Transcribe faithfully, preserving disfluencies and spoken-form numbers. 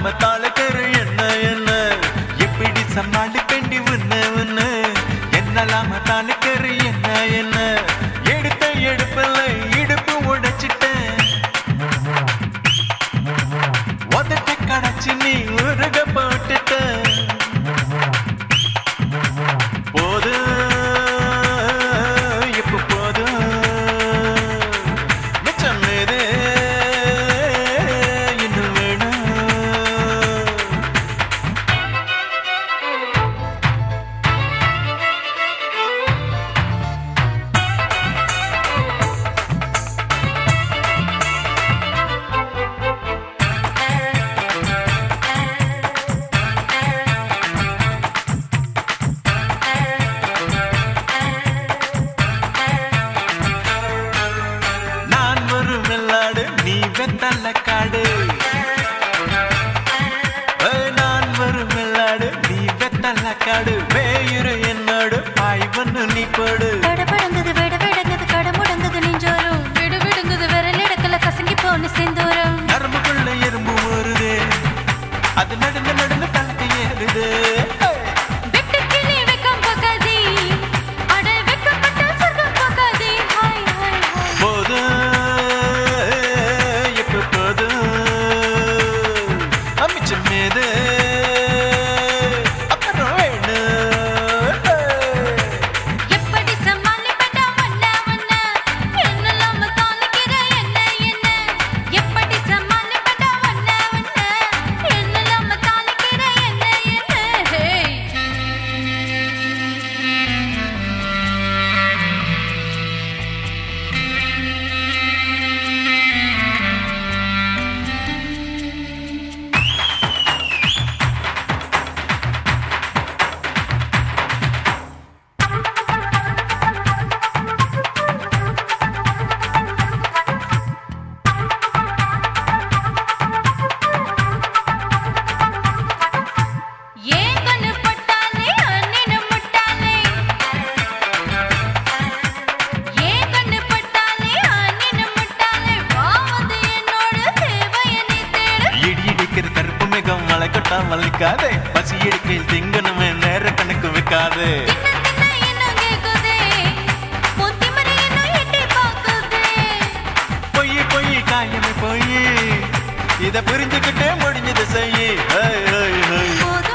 என்னலாம தாளக்கரு என்ன என்ன எப்படி சமாளிப்பேண்டி உன்ன உன்ன என்னலாம தாளக்கரு என்ன என்ன எடுத்த எடுப்பில்ல இடுப்பு உடைச்சிட்டேன் உதட்ட கடைச்சி நீ உருக போட்டுட்ட போது இப்ப போதும் மிச்சம் மீது இன்னும் வேணும் நீ வெத்தல்ல காடு நான் வரும் வெள்ளாடு நீ வெத்தல்ல காடு வேயுறு என்னோடு பாய் வந்து நீ போடு கடபடங்குது விடவிடங்குது கடமுடங்குது நெஞ்சோரும் விடுவிடுங்குது விரல் இடக்கல கசங்கி போன செந்தூரம் நரம்புக்குள்ள எறும்பு வருது அது நடந்து நடந்து தலைக்கு ஏறுது மல்லிக்காதே பசி எடுக்கையில் திங்கணுமே நேர கணக்கு வைக்காது பொய் பொய் காயமே பொய் இத புரிஞ்சுக்கிட்டே முடிஞ்சது செய்ய